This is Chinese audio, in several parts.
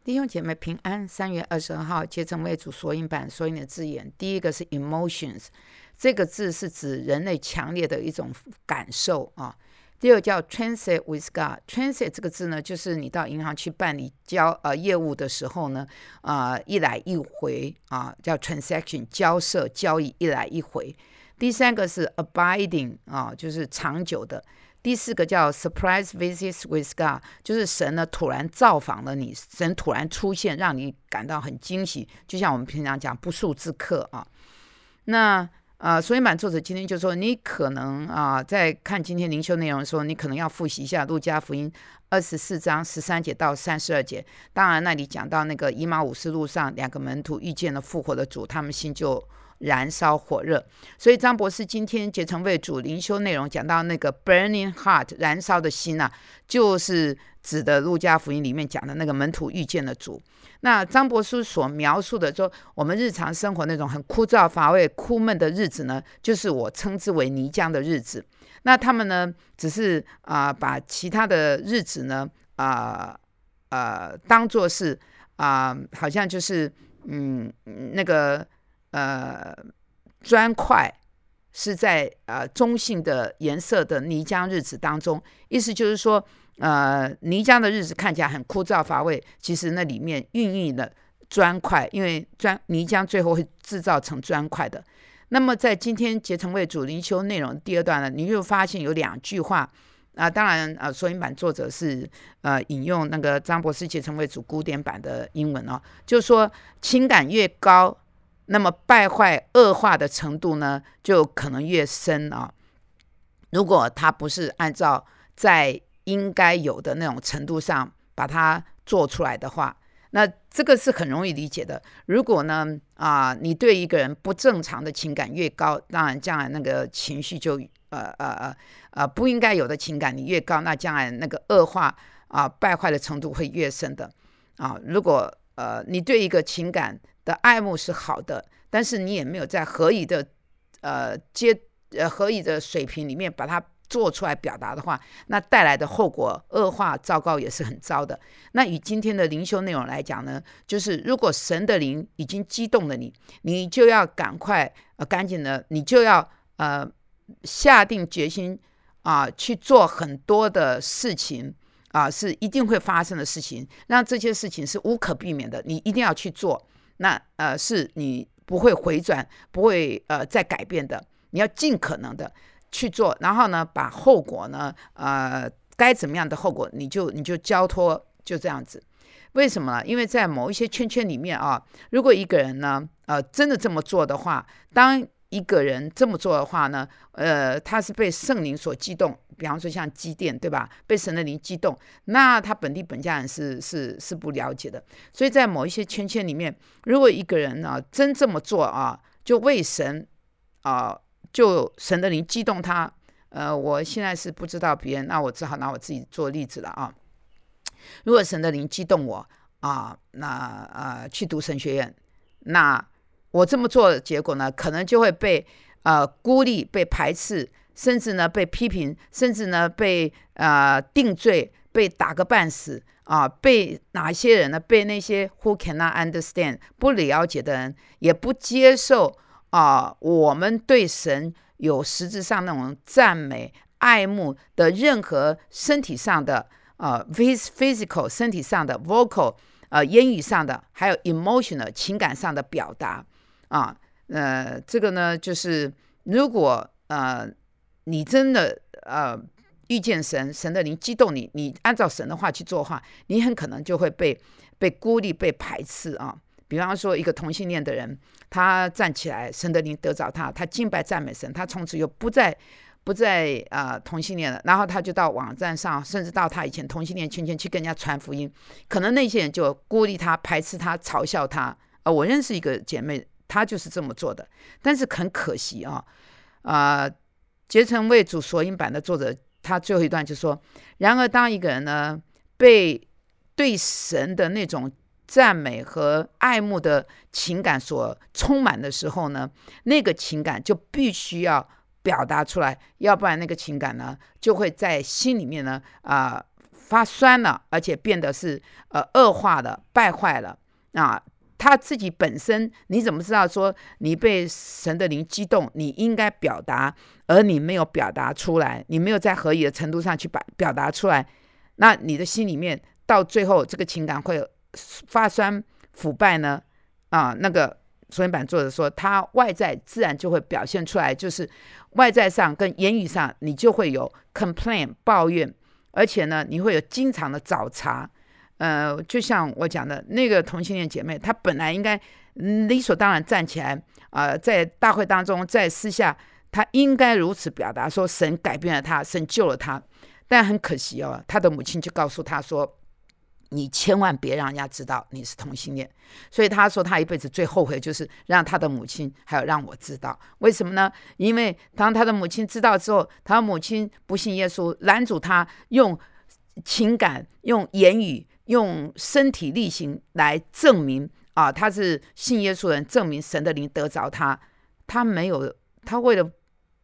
弟兄姐妹平安。3月22号，节成为主索引版索引的字眼，第一个是 emotions， 这个字是指人类强烈的一种感受啊。第二叫 transact with God，transact 这个字呢，就是你到银行去办理业务的时候呢，一来一回啊，叫 transaction， 交涉交易一来一回。第三个是 abiding 啊，就是长久的。第四个叫 surprise visits with God， 就是神呢突然造访了你，神突然出现，让你感到很惊喜，就像我们平常讲不速之客啊。那索引版作者今天就说，你可能在看今天灵修内容的时候，你可能要复习一下路加福音24章13节到32节。当然那里讲到那个以马五斯路上2个门徒遇见了复活的主，他们心就燃烧火热。所以张博士今天节成为主灵修内容讲到那个 burning heart 燃烧的心就是指的路加福音里面讲的那个门徒遇见了主。那张博士所描述的说，我们日常生活那种很枯燥乏味苦闷的日子呢，就是我称之为泥浆的日子。那他们呢只是把其他的日子呢当作是好像就是那个砖块是在中性的颜色的泥浆日子当中，意思就是说泥浆的日子看起来很枯燥乏味，其实那里面孕育了砖块，因为泥浆最后会制造成砖块的。那么在今天节成为主灵修内容第二段呢，你就发现有2句话当然索引版作者是引用那个张博士节成为主古典版的英文就是说情感越高，那么败坏恶化的程度呢就可能越深如果他不是按照在应该有的那种程度上把它做出来的话，那这个是很容易理解的。如果呢你对一个人不正常的情感越高，当然将来那个情绪就不应该有的情感你越高，那将来那个恶化败坏的程度会越深的如果你对一个情感的爱慕是好的，但是你也没有在合宜的水平里面把它做出来表达的话，那带来的后果恶化糟糕也是很糟的。那以今天的灵修内容来讲呢，就是如果神的灵已经激动了你就要赶紧的，你就要下定决心去做很多的事情是一定会发生的事情，让这些事情是无可避免的，你一定要去做。那是你不会回转，不会再改变的，你要尽可能的去做，然后呢把后果呢该怎么样的后果你就交托，就这样子。为什么呢？因为在某一些圈圈里面如果一个人呢真的这么做的话，当一个人这么做的话呢他是被圣灵所激动，比方说像基甸对吧，被神的灵激动，那他本地本家人是不了解的。所以在某一些圈圈里面，如果一个人真这么做就为神就神的灵激动他我现在是不知道别人，那我只好拿我自己做例子了如果神的灵激动我那去读神学院，那我这么做的结果呢，可能就会被孤立，被排斥，甚至呢被批评，甚至呢被定罪，被打个半死被哪些人呢？被那些 who cannot understand 不了解的人，也不接受我们对神有实质上那种赞美爱慕的任何身体上的physical 身体上的 vocal 言语上的，还有 emotional 情感上的表达这个呢就是如果你真的遇见神的灵激动你按照神的话去做的话，你很可能就会被孤立，被排斥比方说一个同性恋的人，他站起来，神的灵得着他敬拜赞美神，他从此又不再同性恋了，然后他就到网站上，甚至到他以前同性恋圈圈去跟人家传福音，可能那些人就孤立他，排斥他，嘲笑他我认识一个姐妹，她就是这么做的。但是很可惜节成为主索引版的作者，他最后一段就说，然而当一个人呢被对神的那种赞美和爱慕的情感所充满的时候呢，那个情感就必须要表达出来，要不然那个情感呢就会在心里面呢发酸了，而且变得是恶化了、败坏了啊。他自己本身，你怎么知道说你被神的灵激动，你应该表达，而你没有表达出来，你没有在合理的程度上去表达出来，那你的心里面到最后这个情感会发酸腐败呢？那个索引版作者说，他外在自然就会表现出来，就是外在上跟言语上，你就会有 complain 抱怨，而且呢，你会有经常的找茬。就像我讲的那个同性恋姐妹，她本来应该理所当然站起来，在大会当中，在私下，她应该如此表达说，神改变了她，神救了她。但很可惜哦，她的母亲就告诉她说，你千万别让人家知道你是同性恋。所以她说她一辈子最后悔就是让她的母亲还有让我知道。为什么呢？因为当她的母亲知道之后，她的母亲不信耶稣，拦阻她用情感、用言语、用身体力行来证明他是信耶稣的人，证明神的灵得着他。他没有，他为了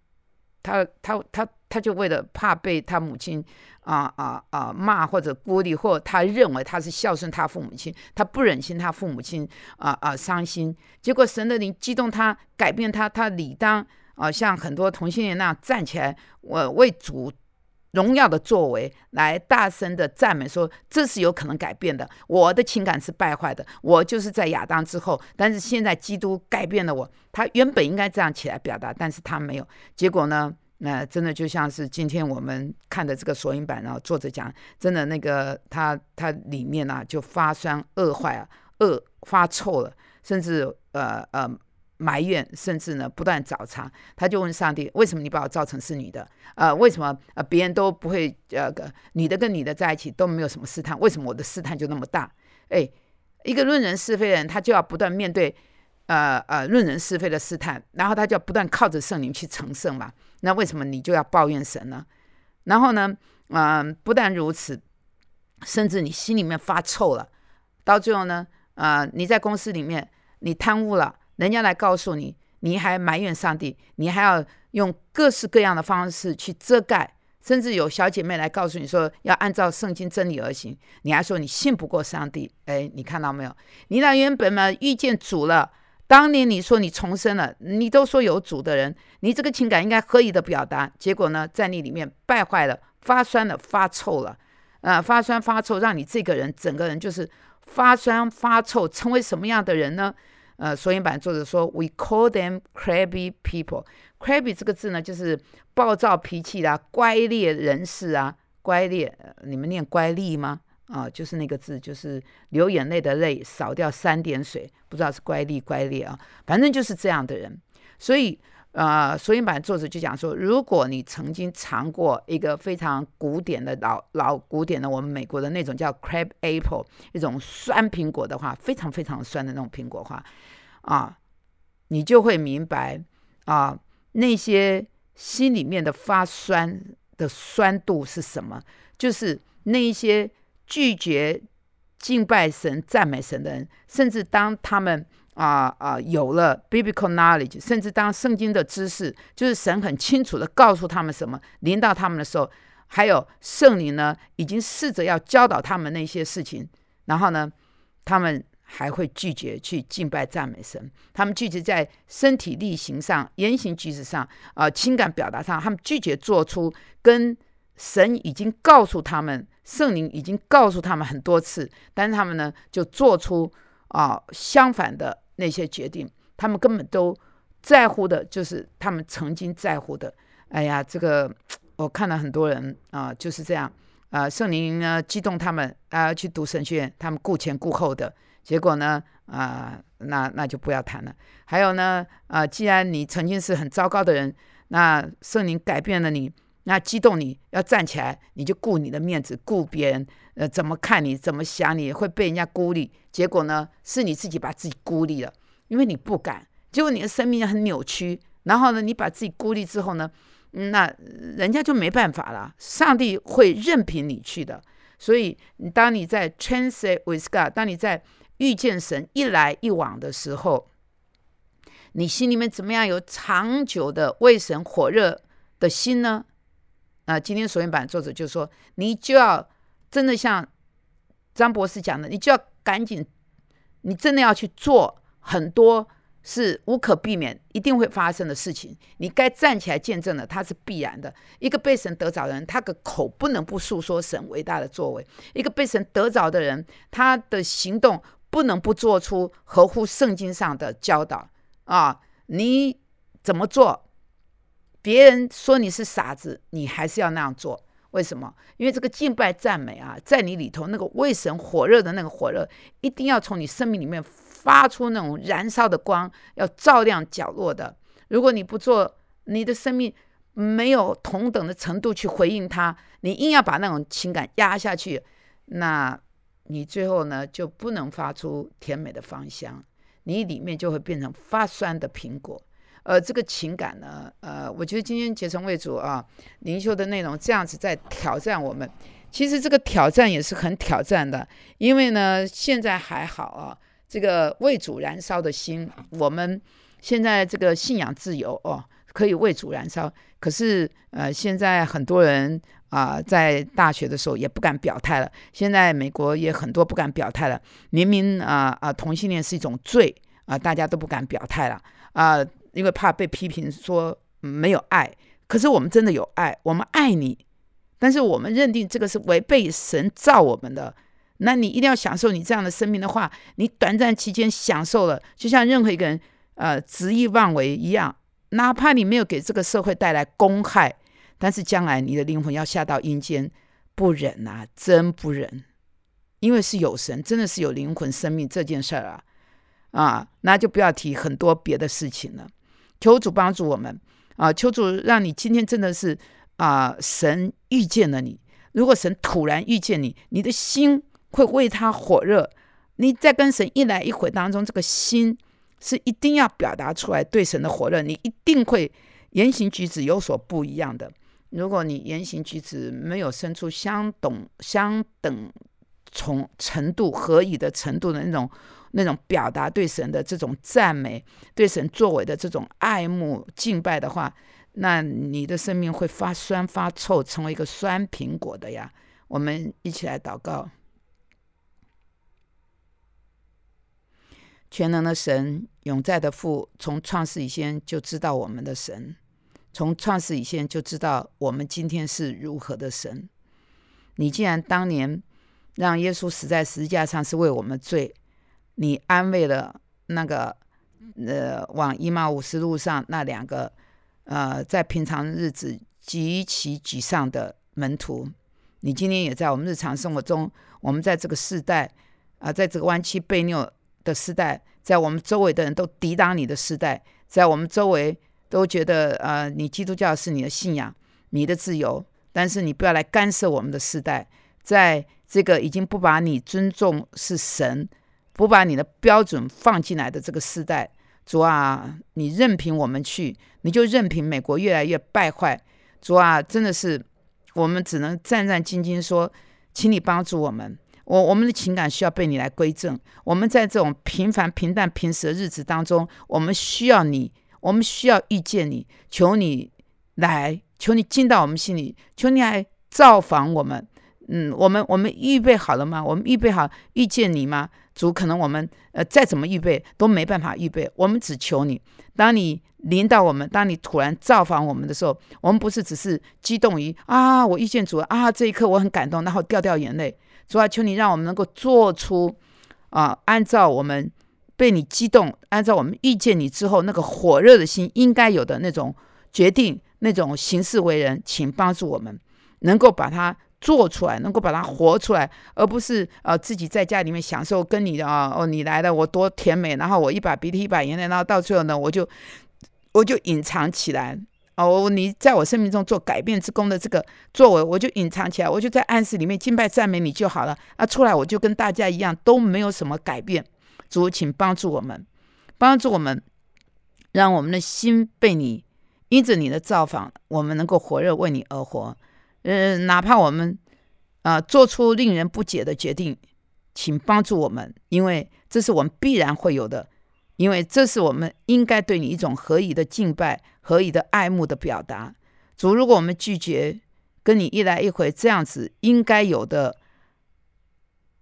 他就为了怕被他母亲骂或者孤立，或他认为他是孝顺他父母亲，他不忍心他父母亲伤心。结果神的灵激动他，改变他，他理当像很多同性恋那样站起来，为主荣耀的作为来大声的赞美说，这是有可能改变的。我的情感是败坏的，我就是在亚当之后，但是现在基督改变了我。他原本应该这样起来表达，但是他没有。结果呢，真的就像是今天我们看的这个索引版，然后作者讲，真的那个他里面就发酸恶坏发臭了，甚至埋怨，甚至呢不断找茬。他就问上帝，为什么你把我造成是女的？为什么别人都不会女的跟女的在一起都没有什么试探，为什么我的试探就那么大？一个论人是非的人，他就要不断面对论人是非的试探，然后他就要不断靠着圣灵去成圣嘛。那为什么你就要抱怨神呢？然后呢不但如此，甚至你心里面发臭了，到最后呢你在公司里面你贪污了，人家来告诉你，你还埋怨上帝，你还要用各式各样的方式去遮盖，甚至有小姐妹来告诉你说要按照圣经真理而行，你还说你信不过上帝。你看到没有？你那原本嘛遇见主了，当年你说你重生了，你都说有主的人，你这个情感应该合理的表达，结果呢在你里面败坏了，发酸了，发臭了，发酸发臭，让你这个人整个人就是发酸发臭，成为什么样的人呢？索引版作者说 We call them crabby people。 crabby 这个字呢，就是暴躁脾气啦，乖戾人士啊。乖戾你们念乖戾吗？就是那个字，就是流眼泪的泪少掉3点水，不知道是乖戾乖戾反正就是这样的人。所以索引版作者就讲说，如果你曾经尝过一个非常古典的老古典的我们美国的那种叫 crab apple， 一种酸苹果的话，非常非常酸的那种苹果话你就会明白那些心里面的发酸的酸度是什么，就是那一些拒绝敬拜神赞美神的人，甚至当他们有了 biblical knowledge， 甚至当圣经的知识，就是神很清楚的告诉他们什么，临到他们的时候，还有圣灵呢已经试着要教导他们那些事情，然后呢他们还会拒绝去敬拜赞美神，他们拒绝在身体力行上、言行举止上、情感表达上，他们拒绝做出跟神已经告诉他们，圣灵已经告诉他们很多次，但是他们呢就做出相反的那些决定。他们根本都在乎的就是他们曾经在乎的。这个我看了很多人就是这样圣灵呢激动他们去读神学院，他们顾前顾后的，结果呢那就不要谈了。还有呢既然你曾经是很糟糕的人，那圣灵改变了你，那激动你要站起来，你就顾你的面子，顾别人怎么看你，怎么想你，会被人家孤立。结果呢是你自己把自己孤立了，因为你不敢，结果你的生命很扭曲，然后呢你把自己孤立之后呢那人家就没办法了，上帝会任凭你去的。所以当你在 transit with God， 当你在遇见神一来一往的时候，你心里面怎么样有长久的为神火热的心呢？今天索引版作者就说，你就要真的像张博士讲的，你就要赶紧，你真的要去做很多是无可避免一定会发生的事情，你该站起来见证的，它是必然的。一个被神得着的人，他的口不能不诉说神伟大的作为；一个被神得着的人，他的行动不能不做出合乎圣经上的教导啊！你怎么做，别人说你是傻子，你还是要那样做。为什么？因为这个敬拜赞美啊，在你里头那个为神火热的那个火热，一定要从你生命里面发出那种燃烧的光，要照亮角落的。如果你不做，你的生命没有同等的程度去回应它，你硬要把那种情感压下去，那你最后呢就不能发出甜美的芳香，你里面就会变成发酸的苹果。这个情感呢，我觉得今天结成为主啊，灵修的内容这样子在挑战我们。其实这个挑战也是很挑战的，因为呢，现在还好啊，这个为主燃烧的心，我们现在这个信仰自由哦，可以为主燃烧。可是现在很多人在大学的时候也不敢表态了。现在美国也很多不敢表态了，明明同性恋是一种罪大家都不敢表态了因为怕被批评说没有爱。可是我们真的有爱，我们爱你，但是我们认定这个是违背神造我们的。那你一定要享受你这样的生命的话，你短暂期间享受了，就像任何一个人执意妄为一样，哪怕你没有给这个社会带来公害，但是将来你的灵魂要下到阴间，不忍真不忍。因为是有神，真的是有灵魂生命这件事儿那就不要提很多别的事情了。求主帮助我们求主让你今天真的是神遇见了你。如果神突然遇见你，你的心会为他火热。你在跟神一来一回当中，这个心是一定要表达出来对神的火热，你一定会言行举止有所不一样的。如果你言行举止没有生出相等程度合宜的程度的那种表达对神的这种赞美，对神作为的这种爱慕敬拜的话，那你的生命会发酸发臭，成为一个酸苹果的呀。我们一起来祷告。全能的神，永在的父，从创世以前就知道我们的神，从创世以前就知道我们今天是如何的神。你既然当年让耶稣死在十字架上是为我们罪，你安慰了那个往以马忤斯路上那两个在平常日子极其沮丧的门徒，你今天也在我们日常生活中，我们在这个世代在这个弯曲悖拗的时代，在我们周围的人都抵挡你的时代，在我们周围都觉得你基督教是你的信仰，你的自由，但是你不要来干涉我们的时代。在这个已经不把你尊重是神，不把你的标准放进来的这个时代，主你任凭我们去，你就任凭美国越来越败坏。主真的是我们只能战战兢兢说，请你帮助我们。我们的情感需要被你来归正。我们在这种平凡平淡平时的日子当中，我们需要你，我们需要遇见你。求你来，求你进到我们心里，求你来造访我们。我们预备好了吗？我们预备好遇见你吗？主，可能我们再怎么预备都没办法预备，我们只求你。当你临到我们，当你突然造访我们的时候，我们不是只是激动于我遇见主这一刻我很感动，然后掉眼泪。主求你让我们能够做出按照我们被你激动，按照我们遇见你之后那个火热的心应该有的那种决定，那种行事为人。请帮助我们能够把它做出来，能够把它活出来，而不是自己在家里面享受跟你你来了我多甜美，然后我一把鼻涕一把眼泪，然后到最后呢我就隐藏起来你在我生命中做改变之功的这个作为，我就隐藏起来，我就在暗室里面敬拜赞美你就好了出来我就跟大家一样都没有什么改变。主，请帮助我们，让我们的心被你因着你的造访，我们能够火热为你而活。哪怕我们做出令人不解的决定，请帮助我们，因为这是我们必然会有的，因为这是我们应该对你一种合宜的敬拜，合宜的爱慕的表达。主，如果我们拒绝跟你一来一回这样子应该有的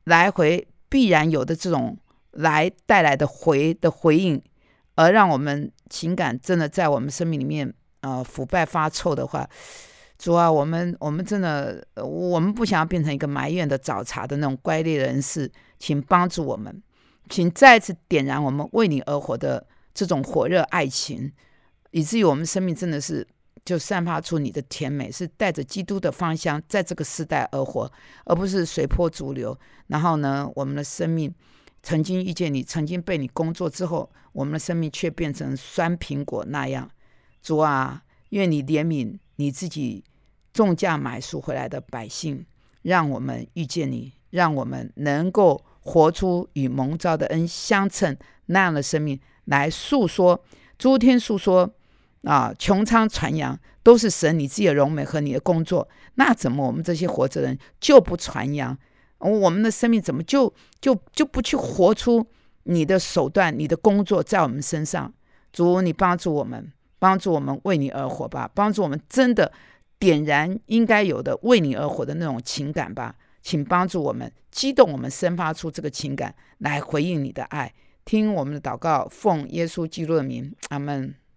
来回必然有的这种来带来的回应，而让我们情感真的在我们生命里面腐败发臭的话，主啊，我们真的我们不想要变成一个埋怨的找茬的那种乖戾人士，请帮助我们，请再次点燃我们为你而活的这种火热爱情，以至于我们生命真的是就散发出你的甜美，是带着基督的芳香在这个时代而活，而不是随波逐流。然后呢，我们的生命曾经遇见你，曾经被你工作之后，我们的生命却变成酸苹果那样。主啊，愿你怜悯你自己重价买赎回来的百姓，让我们遇见你，让我们能够活出与蒙召的恩相称那样的生命，来诉说诸天诉说穹苍传扬，都是神你自己的荣美和你的工作。那怎么我们这些活着人就不传扬？我们的生命怎么就不去活出你的手段，你的工作在我们身上？主，你帮助我们为你而活吧，帮助我们真的点燃应该有的为你而活的那种情感吧。请帮助我们，激动我们，生发出这个情感来回应你的爱。听我们的祷告，奉耶稣基督的名，阿们。